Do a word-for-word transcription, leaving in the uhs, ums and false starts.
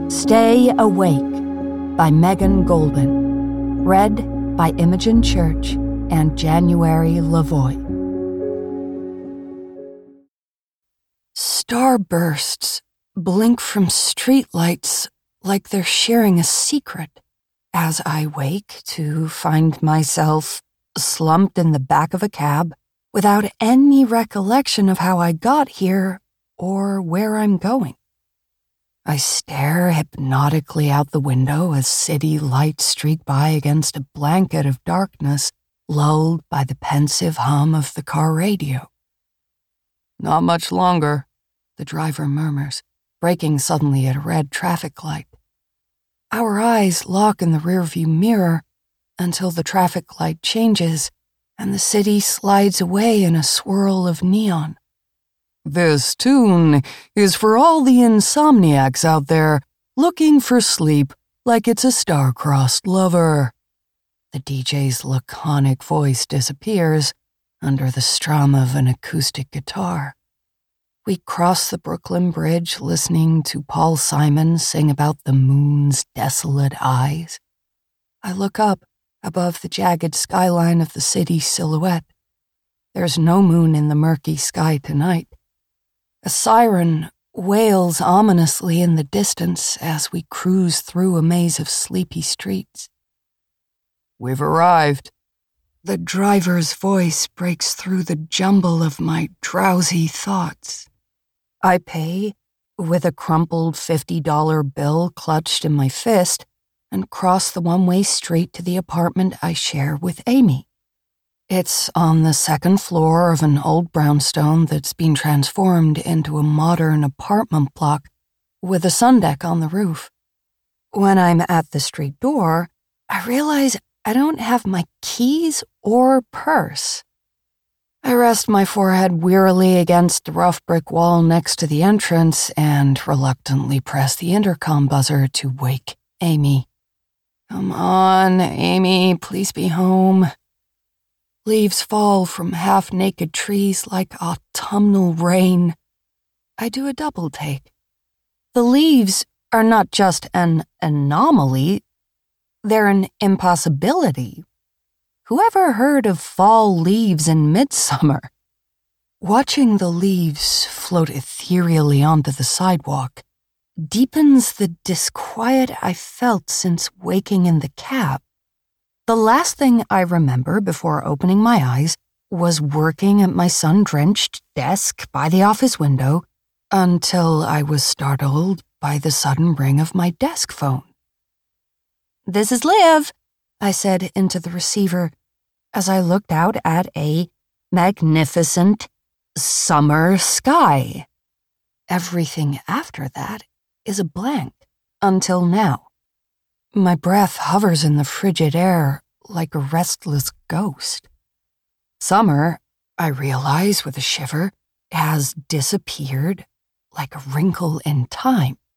Stay Awake by Megan Goldman. Read by Imogen Church and January Lavoie. Starbursts blink from streetlights like they're sharing a secret as I wake to find myself slumped in the back of a cab without any recollection of how I got here or where I'm going. I stare hypnotically out the window as city lights streak by against a blanket of darkness, lulled by the pensive hum of the car radio. "Not much longer," the driver murmurs, braking suddenly at a red traffic light. Our eyes lock in the rearview mirror until the traffic light changes and the city slides away in a swirl of neon. "This tune is for all the insomniacs out there looking for sleep like it's a star-crossed lover." The D J's laconic voice disappears under the strum of an acoustic guitar. We cross the Brooklyn Bridge listening to Paul Simon sing about the moon's desolate eyes. I look up above the jagged skyline of the city's silhouette. There's no moon in the murky sky tonight. A siren wails ominously in the distance as we cruise through a maze of sleepy streets. "We've arrived." The driver's voice breaks through the jumble of my drowsy thoughts. I pay with a crumpled fifty dollar bill clutched in my fist and cross the one-way street to the apartment I share with Amy. It's on the second floor of an old brownstone that's been transformed into a modern apartment block with a sun deck on the roof. When I'm at the street door, I realize I don't have my keys or purse. I rest my forehead wearily against the rough brick wall next to the entrance and reluctantly press the intercom buzzer to wake Amy. "Come on, Amy, please be home." Leaves fall from half-naked trees like autumnal rain. I do a double take. The leaves are not just an anomaly, they're an impossibility. Whoever heard of fall leaves in midsummer? Watching the leaves float ethereally onto the sidewalk deepens the disquiet I felt since waking in the cab. The last thing I remember before opening my eyes was working at my sun-drenched desk by the office window until I was startled by the sudden ring of my desk phone. "This is Liv," I said into the receiver as I looked out at a magnificent summer sky. Everything after that is a blank until now. My breath hovers in the frigid air like a restless ghost. Summer, I realize with a shiver, has disappeared like a wrinkle in time.